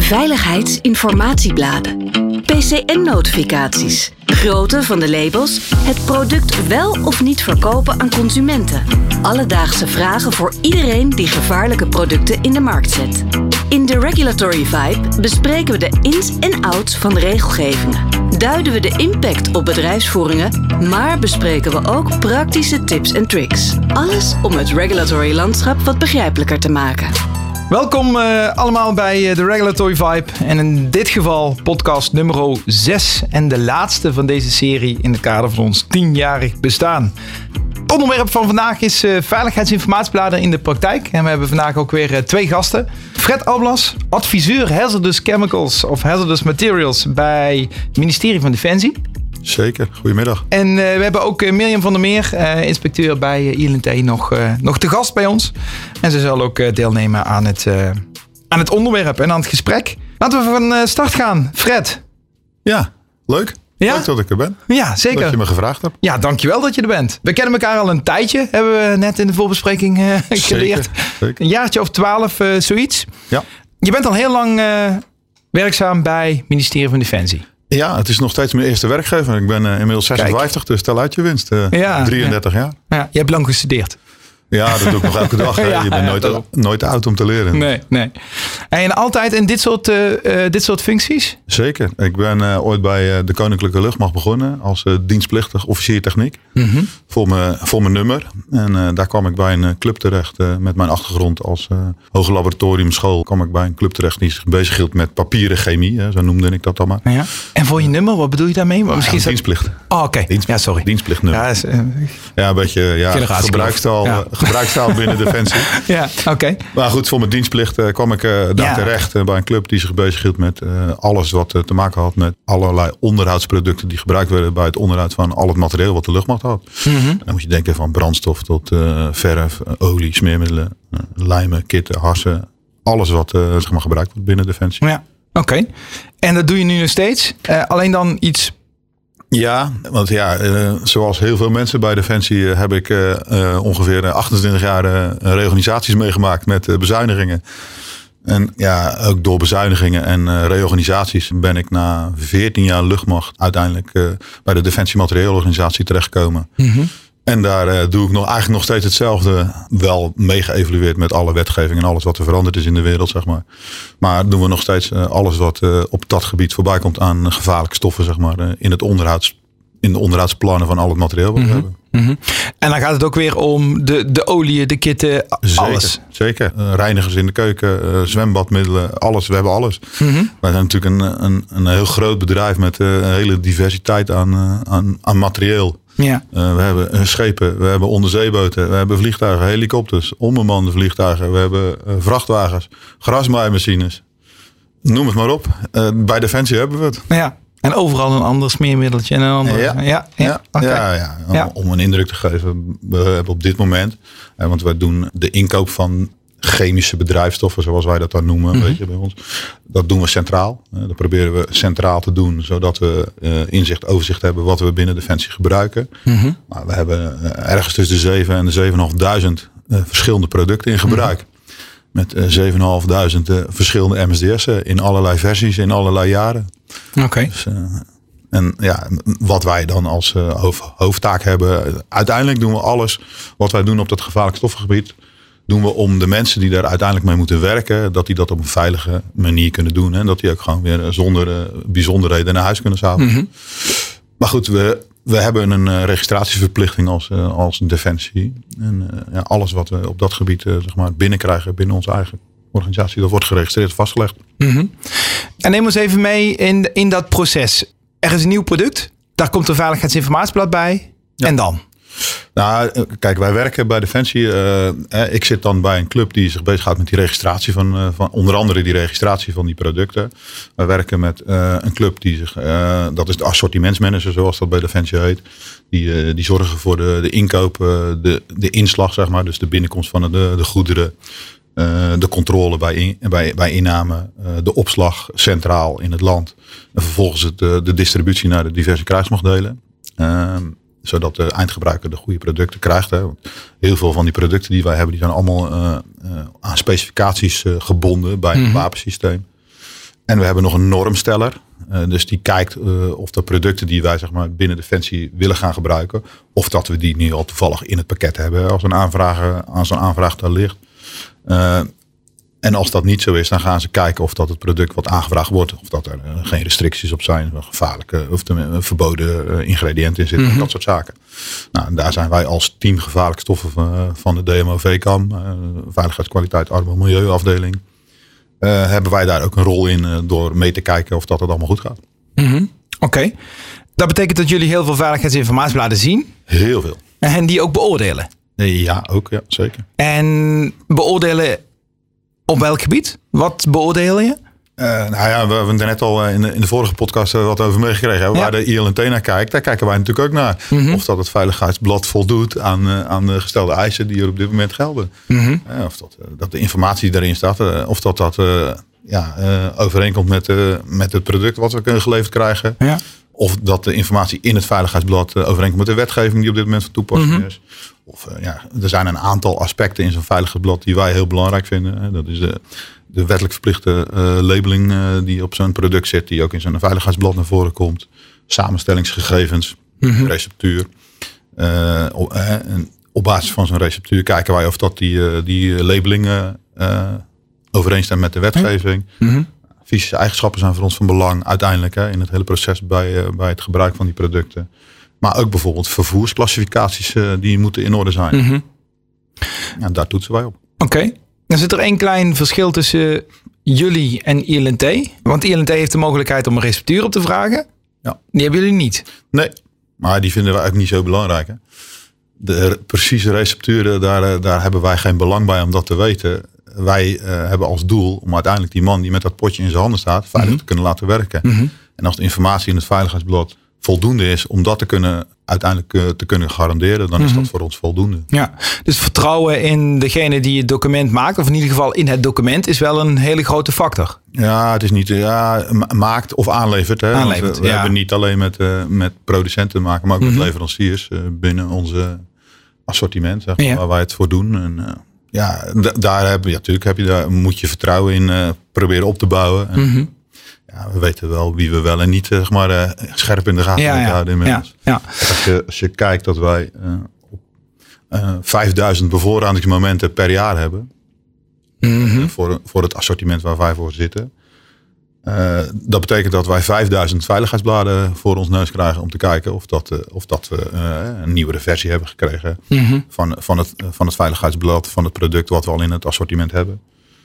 Veiligheidsinformatiebladen. PCN-notificaties. Grootte van de labels. Het product wel of niet verkopen aan consumenten. Alledaagse vragen voor iedereen die gevaarlijke producten in de markt zet. In The Regulatory Vibe bespreken we de ins en outs van de regelgevingen. Duiden we de impact op bedrijfsvoeringen, maar bespreken we ook praktische tips en tricks. Alles om het regulatory landschap wat begrijpelijker te maken. Welkom allemaal bij The Regulatory Vibe en in dit geval podcast nummer 6 en de laatste van deze serie in het kader van ons 10-jarig bestaan. Het onderwerp van vandaag is veiligheidsinformatiebladen in de praktijk en we hebben vandaag ook weer 2 gasten. Fred Alblas, adviseur Hazardous Chemicals of Hazardous Materials bij het ministerie van Defensie. Zeker, goedemiddag. En we hebben ook Mirjam van der Meer, inspecteur bij ILNT, nog te gast bij ons. En ze zal ook deelnemen aan het onderwerp en aan het gesprek. Laten we van start gaan. Fred. Ja, leuk. Ja? Leuk dat ik er ben. Ja, zeker. Dat je me gevraagd hebt. Ja, dankjewel dat je er bent. We kennen elkaar al een tijdje, hebben we net in de voorbespreking geleerd. Zeker. Een jaartje of 12, zoiets. Ja. Je bent al heel lang werkzaam bij het ministerie van Defensie. Ja, het is nog steeds mijn eerste werkgever. Ik ben inmiddels 56, dus tel uit je winst. 33 jaar. Ja, je hebt lang gestudeerd. Ja, dat doe ik nog elke dag. Ja, je bent nooit te oud om te leren. Nee. En altijd in dit soort functies? Zeker. Ik ben ooit bij de Koninklijke Luchtmacht begonnen als dienstplichtig officier techniek. Mm-hmm. Voor mijn nummer. En daar kwam ik bij een club terecht met mijn achtergrond als hoger laboratoriumschool. Kwam ik bij een club terecht die zich bezighield met papieren chemie. Zo noemde ik dat dan maar. Ja. En voor je nummer, wat bedoel je daarmee? Misschien dienstplicht. Oh, oké. Ja, sorry. Dienstplichtnummer. Ja, een beetje gebruikstaal binnen Defensie. Ja, oké. Maar goed, voor mijn dienstplicht kwam ik daar terecht bij een club die zich bezighield met alles wat te maken had met allerlei onderhoudsproducten die gebruikt werden bij het onderhoud van al het materieel wat de luchtmacht had. Mm-hmm. Dan moet je denken van brandstof tot verf, olie, smeermiddelen, lijmen, kitten, harsen. Alles wat gebruikt wordt binnen Defensie. Ja, oké. En dat doe je nu nog steeds? Alleen dan iets... Ja, want zoals heel veel mensen bij Defensie heb ik ongeveer 28 jaar reorganisaties meegemaakt met bezuinigingen. En ja, ook door bezuinigingen en reorganisaties ben ik na 14 jaar luchtmacht uiteindelijk bij de Defensie Materieelorganisatie terechtgekomen. Mm-hmm. En daar doe ik eigenlijk nog steeds hetzelfde. Wel mee geëvalueerd met alle wetgeving en alles wat er veranderd is in de wereld, zeg maar. Maar doen we nog steeds alles wat op dat gebied voorbij komt aan gevaarlijke stoffen, zeg maar. In de onderhoudsplannen van al het materieel wat we hebben. Mm-hmm. En dan gaat het ook weer om de oliën, de kitten, alles. Zeker. Reinigers in de keuken, zwembadmiddelen, alles. We hebben alles. Mm-hmm. Wij zijn natuurlijk een heel groot bedrijf met een hele diversiteit aan materieel. Ja. We hebben schepen, we hebben onderzeeboten, we hebben vliegtuigen, helikopters, onbemande vliegtuigen. We hebben vrachtwagens, grasmaaimachines. Noem het maar op. Bij Defensie hebben we het. Ja. En overal een ander smeermiddeltje en een ander. Ja. Om een indruk te geven. We hebben op dit moment, want wij doen de inkoop van chemische bedrijfstoffen, zoals wij dat dan noemen, mm-hmm. Weet je, bij ons. Dat doen we centraal. Dat proberen we centraal te doen, zodat we overzicht hebben wat we binnen Defensie gebruiken. Mm-hmm. Maar we hebben ergens tussen de 7 en de 7.500 verschillende producten in gebruik. Mm-hmm. Met 7.500 verschillende MSDS'en in allerlei versies, in allerlei jaren. Oké. Dus, en ja, wat wij dan als hoofdtaak hebben. Uiteindelijk doen we alles wat wij doen op dat gevaarlijke stoffengebied. Doen we om de mensen die daar uiteindelijk mee moeten werken. Dat die dat op een veilige manier kunnen doen. En dat die ook gewoon weer zonder bijzonderheden naar huis kunnen s'avonds. Mm-hmm. Maar goed, we hebben een registratieverplichting als Defensie. En alles wat we op dat gebied binnenkrijgen binnen onze eigen organisatie. Dat wordt geregistreerd, vastgelegd. Mm-hmm. En neem ons even mee in dat proces. Er is een nieuw product. Daar komt een veiligheidsinformatieblad bij. Ja. En dan? Nou, kijk, wij werken bij Defensie. Ik zit dan bij een club die zich bezighoudt met die registratie van onder andere die registratie van die producten. Wij werken met een club die zich, dat is de assortimentsmanager zoals dat bij Defensie heet. Die zorgen voor de inkoop, de inslag, zeg maar. Dus de binnenkomst van de goederen. De controle bij inname, de opslag centraal in het land. En vervolgens de distributie naar de diverse krijgsmachtdelen. Zodat de eindgebruiker de goede producten krijgt. Hè. Want heel veel van die producten die wij hebben, die zijn allemaal aan specificaties gebonden bij een wapensysteem. En we hebben nog een normsteller. Dus die kijkt of de producten die wij zeg maar, binnen Defensie willen gaan gebruiken. Of dat we die nu al toevallig in het pakket hebben als een aanvraag daar ligt. En als dat niet zo is, dan gaan ze kijken of dat het product wat aangevraagd wordt. Of dat er geen restricties op zijn. Gevaarlijke of verboden ingrediënten in zitten. Dat soort zaken. Nou, en daar zijn wij als team gevaarlijke stoffen van de DMO-VKAM. Veiligheidskwaliteit Arbo Milieuafdeling. Hebben wij daar ook een rol in door mee te kijken of dat het allemaal goed gaat. Oké. Dat betekent dat jullie heel veel veiligheidsinformatiebladen zien? Heel veel. En die ook beoordelen? Ja, ook. Ja, zeker. En beoordelen op welk gebied? Wat beoordeel je? We hebben er net al in de vorige podcast wat over meegekregen. Waar de ILNT naar kijkt, daar kijken wij natuurlijk ook naar. Of dat het veiligheidsblad voldoet aan de gestelde eisen die er op dit moment gelden. Of dat de informatie die erin staat, of dat overeenkomt met het product wat we kunnen geleverd krijgen. Ja. Of dat de informatie in het veiligheidsblad overeenkomt met de wetgeving die op dit moment van toepassing is. Of er zijn een aantal aspecten in zo'n veiligheidsblad die wij heel belangrijk vinden. Dat is de wettelijk verplichte labeling die op zo'n product zit, die ook in zo'n veiligheidsblad naar voren komt. Samenstellingsgegevens, receptuur. Op basis van zo'n receptuur kijken wij of dat die labeling overeenstemt met de wetgeving. Fysische eigenschappen zijn voor ons van belang uiteindelijk in het hele proces bij het gebruik van die producten. Maar ook bijvoorbeeld vervoersklassificaties die moeten in orde zijn. Ja, daar toetsen wij op. Oké. Dan zit er één klein verschil tussen jullie en ILNT. Want ILNT heeft de mogelijkheid om een receptuur op te vragen. Ja. Die hebben jullie niet. Nee, maar die vinden we eigenlijk niet zo belangrijk. Hè? De precieze recepturen, daar hebben wij geen belang bij om dat te weten. Wij hebben als doel om uiteindelijk die man die met dat potje in zijn handen staat veilig te kunnen laten werken. En als de informatie in het veiligheidsblad voldoende is om dat uiteindelijk te kunnen garanderen, dan is dat voor ons voldoende. Ja, dus vertrouwen in degene die het document maakt, of in ieder geval in het document, is wel een hele grote factor. Ja, het is niet maakt of aanlevert. Hè? Aanlevert, we hebben niet alleen met producenten te maken, maar ook met leveranciers binnen onze assortiment, zeg maar, waar wij het voor doen. En, daar moet je vertrouwen in proberen op te bouwen. En, we weten wel wie we wel en niet scherp in de gaten houden inmiddels. Ja. Als je kijkt dat wij 5000 bevoorradingsmomenten per jaar hebben. Voor het assortiment waar wij voor zitten. Dat betekent dat wij 5000 veiligheidsbladen voor ons neus krijgen om te kijken of dat we een nieuwere versie hebben gekregen van het veiligheidsblad van het product wat we al in het assortiment hebben.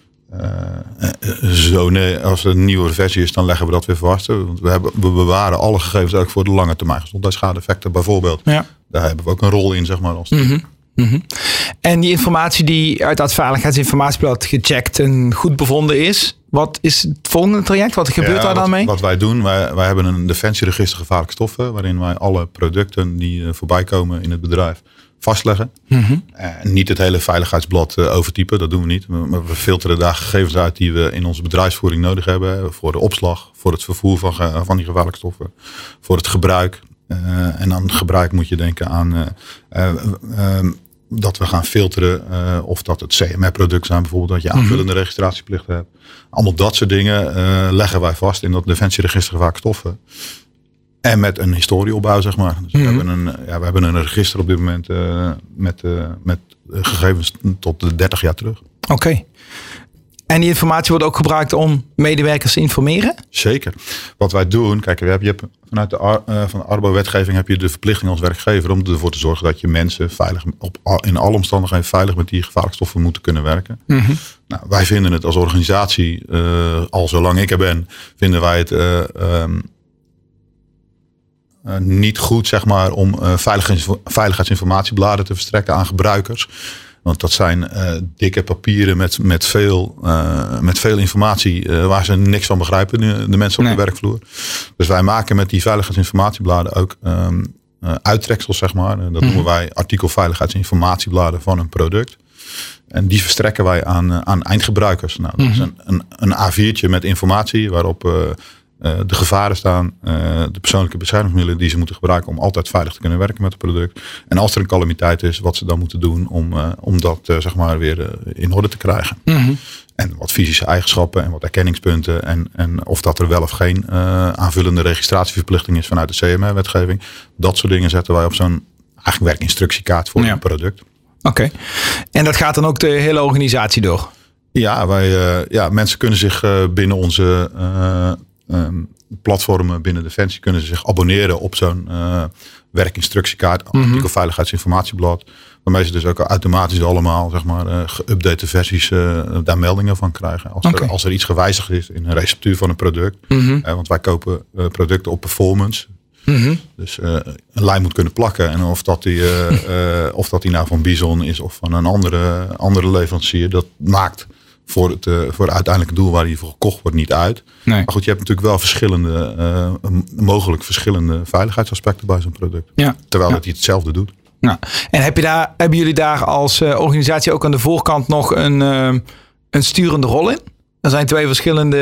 Als er een nieuwe versie is, dan leggen we dat weer vast. Want we bewaren alle gegevens ook voor de lange termijn gezondheidsschade-effecten bijvoorbeeld. Ja. Daar hebben we ook een rol in, zeg maar. En die informatie die uit dat veiligheidsinformatieblad gecheckt en goed bevonden is, wat is het volgende traject? Wat gebeurt daar dan mee? Wat wij doen, wij hebben een defensieregister gevaarlijke stoffen, waarin wij alle producten die voorbij komen in het bedrijf vastleggen. Niet het hele veiligheidsblad overtypen, dat doen we niet. Maar we filteren daar gegevens uit die we in onze bedrijfsvoering nodig hebben. Voor de opslag, voor het vervoer van die gevaarlijke stoffen. Voor het gebruik. En aan gebruik moet je denken aan dat we gaan filteren of dat het CMR-product zijn. Bijvoorbeeld dat je aanvullende registratieplichten hebt. Allemaal dat soort dingen leggen wij vast in dat defensieregister gevaarlijke stoffen. En met een historieopbouw, zeg maar. Dus we hebben een register op dit moment met gegevens tot 30 jaar terug. Oké. En die informatie wordt ook gebruikt om medewerkers te informeren? Zeker. Wat wij doen, kijk, je hebt vanuit van de Arbo-wetgeving heb je de verplichting als werkgever om ervoor te zorgen dat je mensen veilig in alle omstandigheden veilig met die gevaarlijke stoffen moeten kunnen werken. Nou, wij vinden het als organisatie, al zolang ik er ben, vinden wij het niet goed, zeg maar, om veiligheidsinformatiebladen te verstrekken aan gebruikers. Want dat zijn dikke papieren met veel informatie waar ze niks van begrijpen, de mensen op de werkvloer. Dus wij maken met die veiligheidsinformatiebladen ook uittreksels, zeg maar. Dat noemen wij artikelveiligheidsinformatiebladen van een product. En die verstrekken wij aan eindgebruikers. Nou, dat is een A4'tje met informatie waarop de gevaren staan, de persoonlijke beschermingsmiddelen die ze moeten gebruiken om altijd veilig te kunnen werken met het product. En als er een calamiteit is, wat ze dan moeten doen om dat zeg maar weer in orde te krijgen. En wat fysische eigenschappen en wat erkenningspunten. En of dat er wel of geen aanvullende registratieverplichting is vanuit de CMR-wetgeving. Dat soort dingen zetten wij op zo'n eigenlijk werkinstructiekaart voor een product. Oké. En dat gaat dan ook de hele organisatie door? Ja, mensen kunnen zich binnen onze platformen binnen Defensie kunnen ze zich abonneren op zo'n werkinstructiekaart, artikelveiligheidsinformatieblad. Waarmee ze dus ook automatisch allemaal geüpdate versies daar meldingen van krijgen. Als er iets gewijzigd is in een receptuur van een product. Want wij kopen producten op performance. Dus een lijn moet kunnen plakken. En of dat die nou van Bison is of van een andere leverancier. Dat maakt voor het uiteindelijke doel waar die voor gekocht wordt niet uit. Nee. Maar goed, je hebt natuurlijk wel mogelijk verschillende veiligheidsaspecten bij zo'n product. Ja. Terwijl het hetzelfde doet. Ja. En hebben jullie daar als organisatie ook aan de voorkant nog een sturende rol in? Er zijn 2 verschillende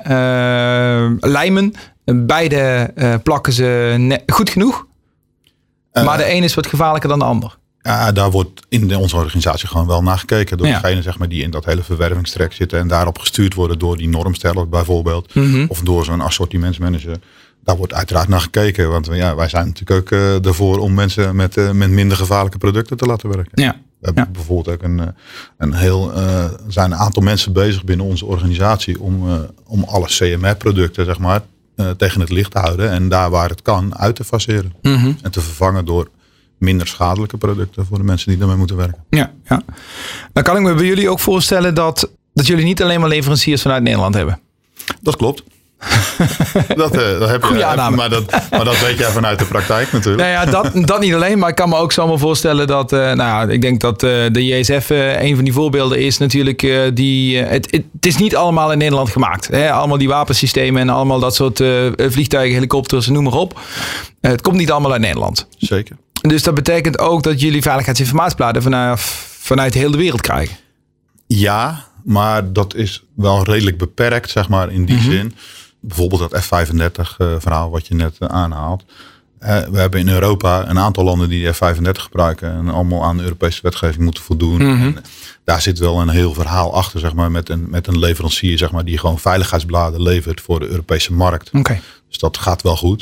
lijmen. Beide plakken ze goed genoeg. Maar de een is wat gevaarlijker dan de ander. Ja, daar wordt in onze organisatie gewoon wel naar gekeken. Door degene die in dat hele verwervingstrek zitten. En daarop gestuurd worden door die normsteller bijvoorbeeld. Of door zo'n assortimentsmanager. Daar wordt uiteraard naar gekeken. Want wij zijn natuurlijk ook ervoor om mensen met minder gevaarlijke producten te laten werken. Ja. We hebben bijvoorbeeld ook zijn een aantal mensen bezig binnen onze organisatie om alle CMR-producten tegen het licht te houden. En daar waar het kan uit te faseren. En te vervangen door minder schadelijke producten voor de mensen die daarmee moeten werken. Ja. Dan kan ik me bij jullie ook voorstellen dat jullie niet alleen maar leveranciers vanuit Nederland hebben. Dat klopt. Dat heb je. Maar dat weet jij vanuit de praktijk natuurlijk. Dat niet alleen, maar ik kan me ook zomaar voorstellen dat ik denk dat de JSF een van die voorbeelden is natuurlijk het is niet allemaal in Nederland gemaakt. Hè? Allemaal die wapensystemen en allemaal dat soort vliegtuigen, helikopters, noem maar op. Het komt niet allemaal uit Nederland. Zeker. Dus dat betekent ook dat jullie veiligheidsinformatiebladen vanuit de hele wereld krijgen. Ja, maar dat is wel redelijk beperkt, in die zin. Bijvoorbeeld dat F-35 verhaal wat je net aanhaalt. We hebben in Europa een aantal landen die F-35 gebruiken. En allemaal aan de Europese wetgeving moeten voldoen. En daar zit wel een heel verhaal achter, met een leverancier, die gewoon veiligheidsbladen levert voor de Europese markt. Okay. Dus dat gaat wel goed.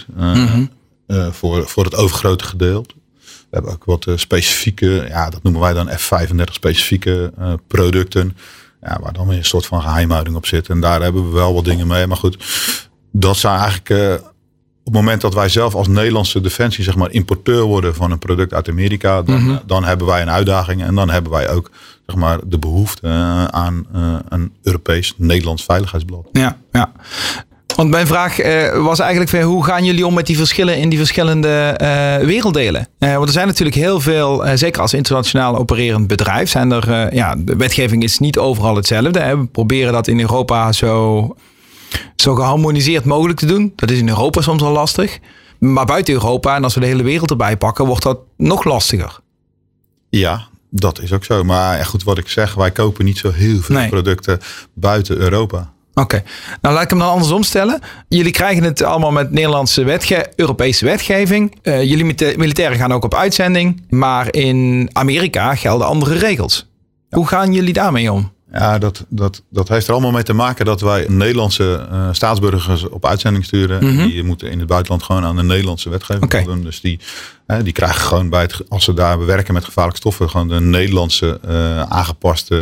Voor het overgrote gedeelte. We hebben ook wat specifieke, dat noemen wij dan F-35 specifieke producten. Ja, waar dan weer een soort van geheimhouding op zit. En daar hebben we wel wat dingen mee. Maar goed, dat zijn eigenlijk op het moment dat wij zelf als Nederlandse defensie importeur worden van een product uit Amerika. Dan hebben wij een uitdaging. En dan hebben wij ook de behoefte aan een Europees-Nederlands veiligheidsblad. Ja. Want mijn vraag was eigenlijk hoe gaan jullie om met die verschillen in die verschillende werelddelen? Want er zijn natuurlijk heel veel, zeker als internationaal opererend bedrijf, zijn er, de wetgeving is niet overal hetzelfde. Hè. We proberen dat in Europa zo geharmoniseerd mogelijk te doen. Dat is in Europa soms al lastig. Maar buiten Europa, en als we de hele wereld erbij pakken, wordt dat nog lastiger. Ja, dat is ook zo. Maar goed, wat ik zeg, wij kopen niet zo heel veel producten buiten Europa. Oké. Nou laat ik hem dan andersom stellen. Jullie krijgen het allemaal met Nederlandse Europese wetgeving. Jullie militairen gaan ook op uitzending. Maar in Amerika gelden andere regels. Ja. Hoe gaan jullie daarmee om? Ja, dat heeft er allemaal mee te maken dat wij Nederlandse staatsburgers op uitzending sturen. Die moeten in het buitenland gewoon aan de Nederlandse wetgeving voldoen. Dus die krijgen gewoon als ze daar werken met gevaarlijke stoffen, gewoon de Nederlandse aangepaste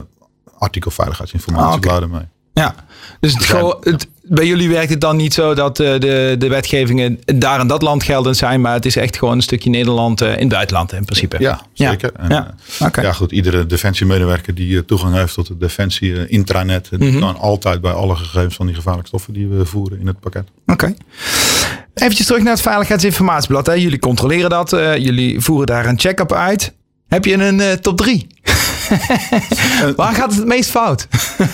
artikelveiligheidsinformatiebladen mee. Ja, dus bij jullie werkt het dan niet zo dat de wetgevingen daar in dat land geldend zijn, maar het is echt gewoon een stukje Nederland in het buitenland in principe. Ja, zeker. En, goed, iedere defensiemedewerker die toegang heeft tot het defensie intranet, die kan altijd bij alle gegevens van die gevaarlijke stoffen die we voeren in het pakket. Oké. Eventjes terug naar het veiligheidsinformatieblad. Hè. Jullie controleren dat, jullie voeren daar een check-up uit. Heb je een top 3? Waar gaat het meest fout?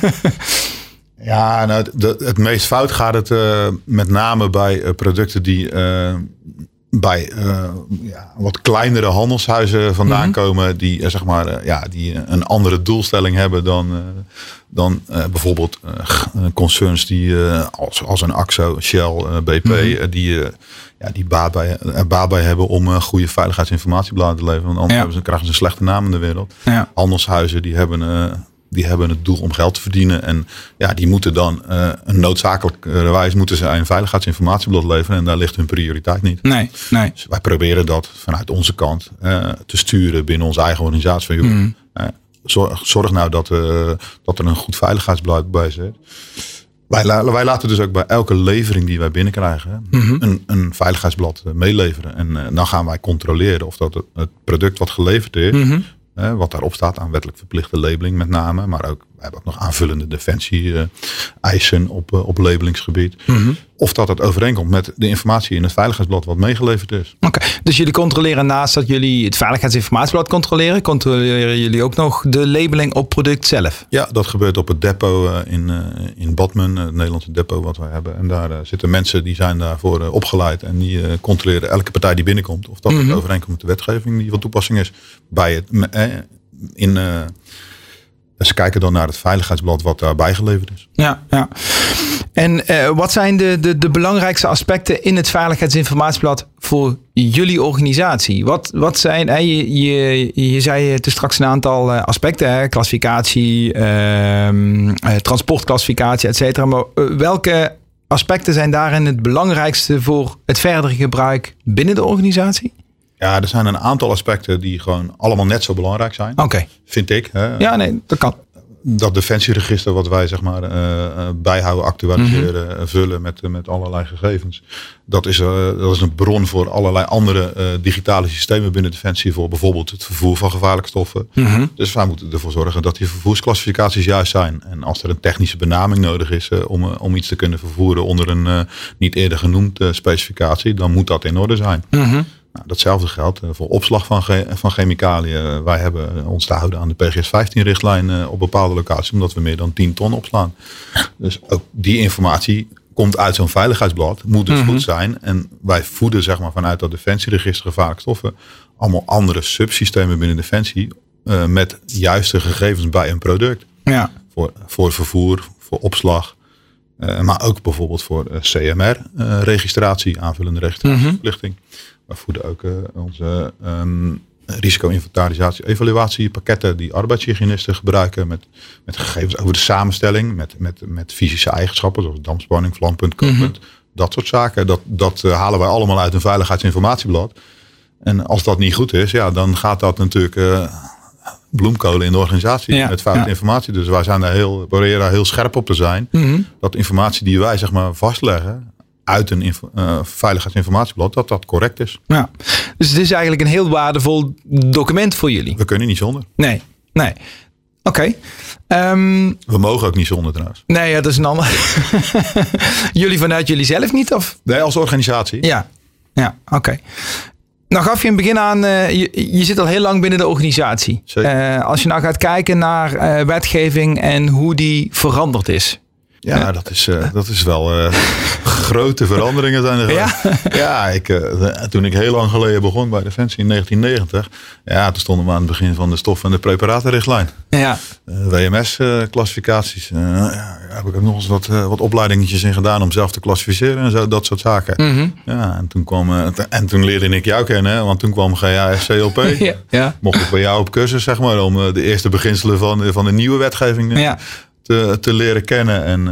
Ja, het meest fout gaat het met name bij producten die bij wat kleinere handelshuizen vandaan komen. Die die een andere doelstelling hebben dan bijvoorbeeld concerns die als een AXO, Shell, BP, die baat bij hebben om goede veiligheidsinformatiebladen te leveren. Want anders krijgen ze een slechte naam in de wereld. Ja. Handelshuizen die hebben die hebben het doel om geld te verdienen. En ja, die moeten dan een noodzakelijkerwijs moeten ze een veiligheidsinformatieblad leveren. En daar ligt hun prioriteit niet. Nee. Dus wij proberen dat vanuit onze kant te sturen binnen onze eigen organisatie. Van, zorg nou dat er een goed veiligheidsbeleid bij zit. Wij laten dus ook bij elke levering die wij binnenkrijgen een veiligheidsblad meeleveren. En dan gaan wij controleren of dat het product wat geleverd is, wat daarop staat aan wettelijk verplichte labeling met name. Maar ook, we hebben ook nog aanvullende defensie-eisen op labelingsgebied. Of dat het overeenkomt met de informatie in het veiligheidsblad wat meegeleverd is. Oké, dus jullie controleren naast dat jullie het veiligheidsinformatieblad controleren jullie ook nog de labeling op product zelf? Ja, dat gebeurt op het depot in Badmen, het Nederlandse depot wat wij hebben. En daar zitten mensen die zijn daarvoor opgeleid. En die controleren elke partij die binnenkomt. Of dat het overeenkomt met de wetgeving die van toepassing is bij het ze kijken dan naar het veiligheidsblad wat daarbij geleverd is. Ja. En wat zijn de belangrijkste aspecten in het veiligheidsinformatieblad voor jullie organisatie? Wat zijn, je zei het straks een aantal aspecten, klassificatie, transportklassificatie, et cetera. Maar welke aspecten zijn daarin het belangrijkste voor het verdere gebruik binnen de organisatie? Ja, er zijn een aantal aspecten die gewoon allemaal net zo belangrijk zijn. Oké. Vind ik. Hè? Ja, nee, dat kan. Dat defensieregister wat wij zeg maar bijhouden, actualiseren, vullen met allerlei gegevens. Dat is een bron voor allerlei andere digitale systemen binnen Defensie. Voor bijvoorbeeld het vervoer van gevaarlijke stoffen. Dus wij moeten ervoor zorgen dat die vervoersklassificaties juist zijn. En als er een technische benaming nodig is om iets te kunnen vervoeren onder een niet eerder genoemd specificatie. Dan moet dat in orde zijn. Nou, datzelfde geldt voor opslag van chemicaliën. Wij hebben ons te houden aan de PGS-15-richtlijn op bepaalde locaties, omdat we meer dan 10 ton opslaan. Dus ook die informatie komt uit zo'n veiligheidsblad, moet dus goed zijn. En wij voeden zeg maar vanuit dat defensieregister gevaarlijke stoffen allemaal andere subsystemen binnen Defensie met juiste gegevens bij een product. Ja. Voor vervoer, voor opslag. Maar ook bijvoorbeeld voor CMR-registratie, aanvullende registratieverplichting. We voeden ook onze risico-inventarisatie, evaluatiepakketten die arbeidshygiënisten gebruiken met gegevens over de samenstelling, met fysische eigenschappen zoals dampspanning, vlampunt, kookpunt, dat soort zaken. Dat halen wij allemaal uit een veiligheidsinformatieblad. En als dat niet goed is, ja, dan gaat dat natuurlijk bloemkolen in de organisatie met foute informatie. Dus wij zijn proberen daar heel scherp op te zijn. Dat informatie die wij zeg maar vastleggen uit een veiligheidsinformatieblad, dat correct is. Ja. Dus het is eigenlijk een heel waardevol document voor jullie. We kunnen niet zonder. Nee. Oké. We mogen ook niet zonder trouwens. Nee, ja, dat is een ander. Jullie vanuit jullie zelf niet? Of? Nee, als organisatie. Ja, oké. Nou gaf je in het begin aan, je zit al heel lang binnen de organisatie. Als je nou gaat kijken naar wetgeving en hoe die veranderd is. Ja, dat is wel grote veranderingen zijn er. Ja, toen ik heel lang geleden begon bij Defensie in 1990. Ja, toen stonden we aan het begin van de stof- en de preparatenrichtlijn. Ja. WMS-classificaties. Heb ik ook nog eens wat opleidingetjes in gedaan om zelf te klassificeren en zo, dat soort zaken. Ja, en toen leerde ik jou kennen, want toen kwam GASCLP. Mocht ik bij jou op cursus, zeg maar, om de eerste beginselen van de nieuwe wetgeving te leren kennen. En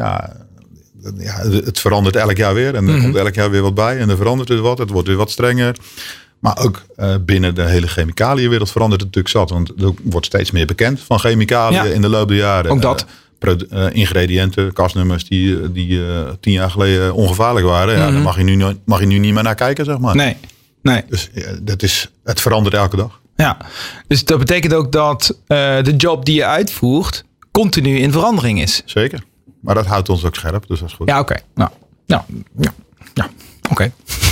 het verandert elk jaar weer. En er komt elk jaar weer wat bij. En er verandert er wat. Het wordt weer wat strenger. Maar ook binnen de hele chemicaliënwereld verandert het natuurlijk zat. Want er wordt steeds meer bekend van chemicaliën in de loop der jaren. Ook dat. Ingrediënten, kastnummers die 10 jaar geleden ongevaarlijk waren. Ja, daar mag je nu niet meer naar kijken, zeg maar. Nee. Dus het verandert elke dag. Ja, dus dat betekent ook dat de job die je uitvoert continu in verandering is. Zeker. Maar dat houdt ons ook scherp, dus dat is goed. Ja, oké. Nou, oké.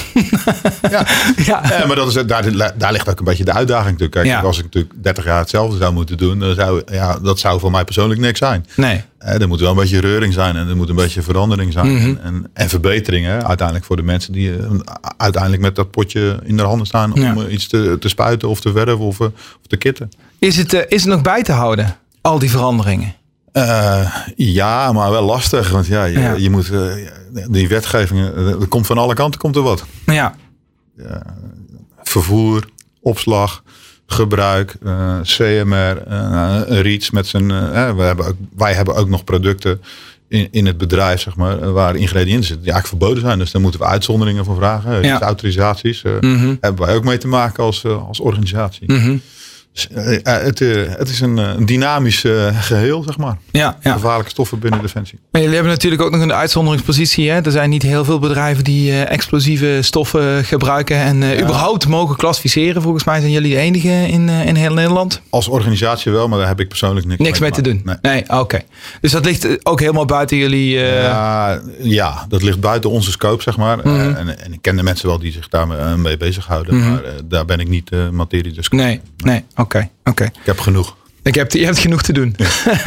Maar daar ligt ook een beetje de uitdaging natuurlijk. Kijk, als ik natuurlijk 30 jaar hetzelfde zou moeten doen, dat zou voor mij persoonlijk niks zijn. Nee. Er moet wel een beetje reuring zijn en er moet een beetje verandering zijn. En verbetering uiteindelijk voor de mensen die uiteindelijk met dat potje in hun handen staan om iets te spuiten of te verven of te kitten. Is het nog bij te houden? Al die veranderingen? Ja, maar wel lastig. Want je moet die wetgevingen, er komt van alle kanten komt er wat. Ja. Vervoer, opslag, gebruik, CMR, REACH met zijn... wij hebben ook nog producten in het bedrijf, zeg maar, waar ingrediënten zitten die eigenlijk verboden zijn. Dus daar moeten we uitzonderingen voor vragen. Dus autorisaties hebben wij ook mee te maken als organisatie. Mm-hmm. Dus, het is een dynamisch geheel, zeg maar. Ja. Gevaarlijke stoffen binnen Defensie. Maar jullie hebben natuurlijk ook nog een uitzonderingspositie. Hè? Er zijn niet heel veel bedrijven die explosieve stoffen gebruiken en überhaupt mogen klassificeren. Volgens mij zijn jullie de enige in heel Nederland. Als organisatie wel, maar daar heb ik persoonlijk niks mee te doen. Nee, oké. Dus dat ligt ook helemaal buiten jullie... Ja, dat ligt buiten onze scope, zeg maar. Mm-hmm. En ik ken de mensen wel die zich daarmee bezighouden. Mm-hmm. Maar daar ben ik niet materiedeskundige. Nee. Oké. Ik heb genoeg. Je hebt genoeg te doen.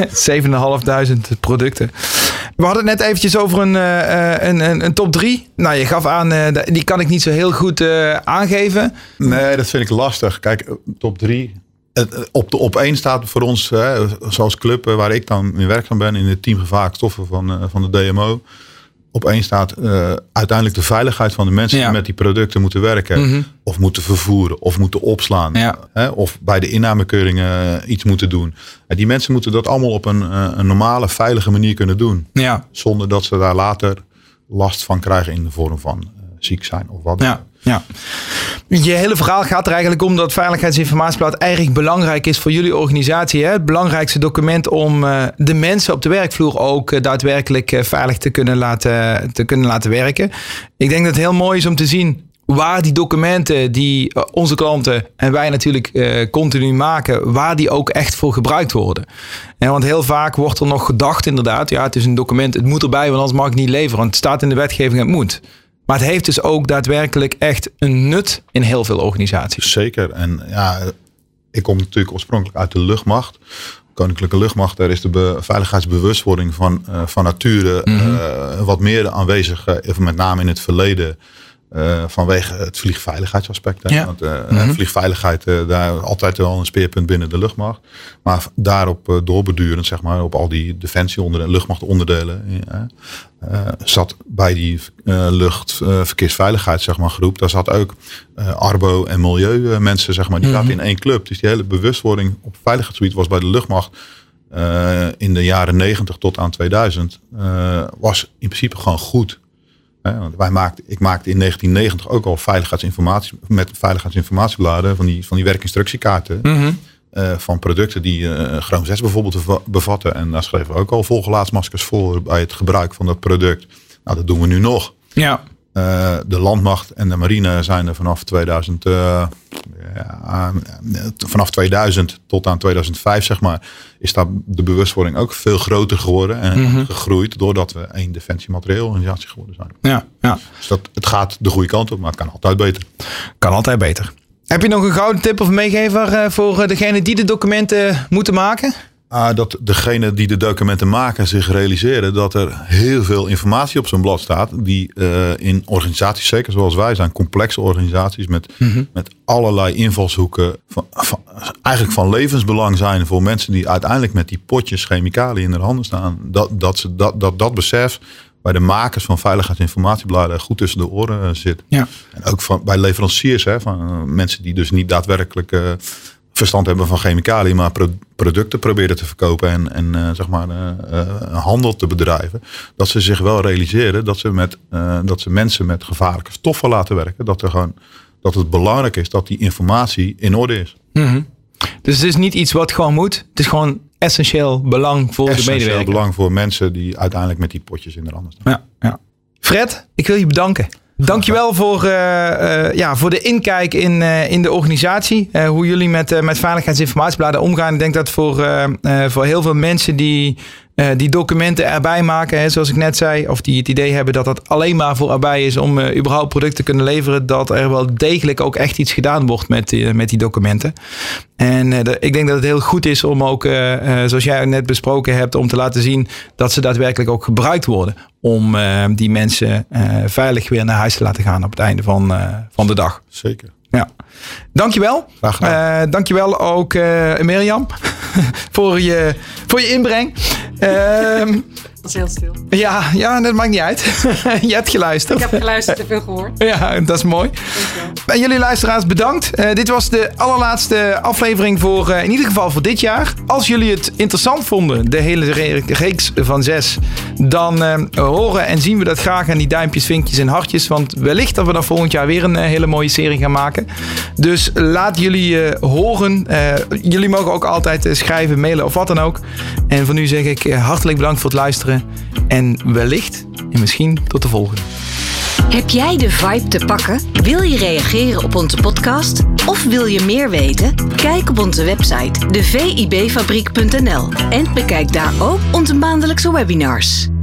7.500 producten. We hadden het net eventjes over een top 3. Nou, je gaf aan, die kan ik niet zo heel goed aangeven. Nee, dat vind ik lastig. Kijk, top 3. Op 1 staat voor ons, zoals club waar ik dan in werkzaam ben, in het team gevaarlijke stoffen van de DMO. Op 1 staat uiteindelijk de veiligheid van de mensen die met die producten moeten werken. Mm-hmm. Of moeten vervoeren. Of moeten opslaan. Ja. Of bij de innamekeuringen iets moeten doen. Die mensen moeten dat allemaal op een normale, veilige manier kunnen doen. Ja. Zonder dat ze daar later last van krijgen in de vorm van ziek zijn of wat. Ja. Je hele verhaal gaat er eigenlijk om dat Veiligheidsinformatieblad erg belangrijk is voor jullie organisatie. Hè? Het belangrijkste document om de mensen op de werkvloer ook daadwerkelijk veilig te kunnen laten werken. Ik denk dat het heel mooi is om te zien waar die documenten die onze klanten en wij natuurlijk continu maken, waar die ook echt voor gebruikt worden. Want heel vaak wordt er nog gedacht inderdaad, het is een document, het moet erbij, want anders mag ik niet leveren. Want het staat in de wetgeving, het moet. Maar het heeft dus ook daadwerkelijk echt een nut in heel veel organisaties. Zeker. En ik kom natuurlijk oorspronkelijk uit de luchtmacht. Koninklijke Luchtmacht, daar is de veiligheidsbewustwording van nature wat meer aanwezig. Met name in het verleden. Vanwege het vliegveiligheidsaspect. Ja. Want vliegveiligheid, daar altijd wel een speerpunt binnen de luchtmacht. Maar daarop doorbedurend, zeg maar, op al die defensie luchtmachtonderdelen. Zat bij die luchtverkeersveiligheid, zeg maar, groep. Daar zat ook arbo en milieu mensen, zeg maar. Die zaten in één club. Dus die hele bewustwording op veiligheidsgebied was bij de luchtmacht in de jaren 90 tot aan 2000 was in principe gewoon goed. Want ik maakte in 1990 ook al veiligheidsinformatie met veiligheidsinformatiebladen van die werkinstructiekaarten van producten die chroom 6 bijvoorbeeld bevatten. En daar schreven we ook al volgelaatsmaskers voor bij het gebruik van dat product. Nou, dat doen we nu nog. Ja. De landmacht en de marine zijn er vanaf 2000 tot aan 2005, zeg maar, is daar de bewustwording ook veel groter geworden en gegroeid doordat we één defensiemateriaalorganisatie geworden zijn. Ja. Dus het gaat de goede kant op, maar het kan altijd beter. Heb je nog een gouden tip of meegever voor degene die de documenten moeten maken? Dat degene die de documenten maken zich realiseren dat er heel veel informatie op zo'n blad staat. Die in organisaties, zeker zoals wij zijn, complexe organisaties met allerlei invalshoeken. Eigenlijk van levensbelang zijn voor mensen die uiteindelijk met die potjes chemicaliën in hun handen staan. Dat besef bij de makers van veiligheidsinformatiebladen goed tussen de oren zit. Ja. En ook bij leveranciers, van mensen die dus niet daadwerkelijk verstand hebben van chemicaliën, maar producten proberen te verkopen en zeg maar handel te bedrijven. Dat ze zich wel realiseren dat ze mensen met gevaarlijke stoffen laten werken. Dat het belangrijk is dat die informatie in orde is. Mm-hmm. Dus het is niet iets wat gewoon moet. Het is gewoon essentieel belang voor de medewerker. Essentieel belang voor mensen die uiteindelijk met die potjes in de handen staan. Ja. Fred, ik wil je bedanken. Dankjewel voor de inkijk in de organisatie. Hoe jullie met veiligheidsinformatiebladen omgaan. Ik denk dat voor heel veel mensen die documenten erbij maken, zoals ik net zei, of die het idee hebben dat dat alleen maar voor erbij is om überhaupt producten te kunnen leveren, dat er wel degelijk ook echt iets gedaan wordt met die documenten. En ik denk dat het heel goed is om ook, zoals jij net besproken hebt, om te laten zien dat ze daadwerkelijk ook gebruikt worden om die mensen veilig weer naar huis te laten gaan op het einde van de dag. Zeker. Ja. Dankjewel. Graag gedaan. Dankjewel ook Mirjam voor je inbreng. Dat is heel stil. Ja, dat maakt niet uit. Je hebt geluisterd. Ik heb geluisterd en veel gehoord. Ja, dat is mooi. En jullie luisteraars, bedankt. Dit was de allerlaatste aflevering voor, in ieder geval voor dit jaar. Als jullie het interessant vonden, de hele reeks van 6, dan horen en zien we dat graag aan die duimpjes, vinkjes en hartjes. Want wellicht dat we dan volgend jaar weer een hele mooie serie gaan maken. Dus laat jullie horen. Jullie mogen ook altijd schrijven, mailen of wat dan ook. En voor nu zeg ik hartelijk bedankt voor het luisteren. En wellicht en misschien tot de volgende. Heb jij de vibe te pakken? Wil je reageren op onze podcast? Of wil je meer weten? Kijk op onze website devibfabriek.nl en bekijk daar ook onze maandelijkse webinars.